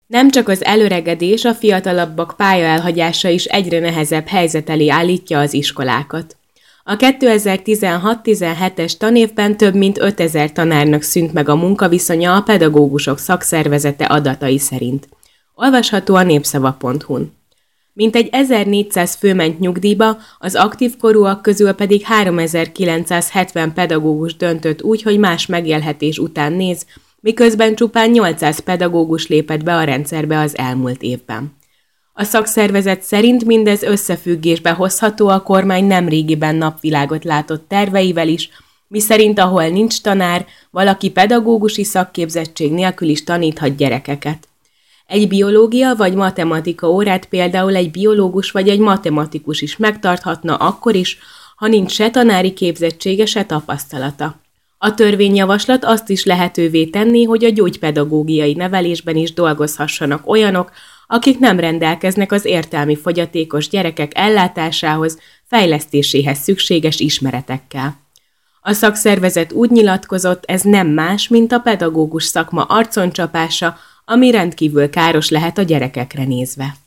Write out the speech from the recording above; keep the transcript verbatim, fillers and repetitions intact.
Nem csak az elöregedés, a fiatalabbak pályaelhagyása is egyre nehezebb helyzet elé állítja az iskolákat. A kétezer-tizenhat-tizenhetes tanévben több mint ötezer tanárnak szűnt meg a munkaviszonya a pedagógusok szakszervezete adatai szerint. Olvasható a népszava pont hu-n. Mintegy ezernégyszáz fő ment nyugdíjba, az aktív korúak közül pedig háromezer-kilencszázhetven pedagógus döntött úgy, hogy más megélhetés után néz, miközben csupán nyolcszáz pedagógus lépett be a rendszerbe az elmúlt évben. A szakszervezet szerint mindez összefüggésbe hozható a kormány nemrégiben napvilágot látott terveivel is, miszerint ahol nincs tanár, valaki pedagógusi szakképzettség nélkül is taníthat gyerekeket. Egy biológia vagy matematika órát például egy biológus vagy egy matematikus is megtarthatna akkor is, ha nincs se tanári képzettsége, se tapasztalata. A törvényjavaslat azt is lehetővé tenni, hogy a gyógypedagógiai nevelésben is dolgozhassanak olyanok, akik nem rendelkeznek az értelmi fogyatékos gyerekek ellátásához, fejlesztéséhez szükséges ismeretekkel. A szakszervezet úgy nyilatkozott, ez nem más, mint a pedagógus szakma arconcsapása, ami rendkívül káros lehet a gyerekekre nézve.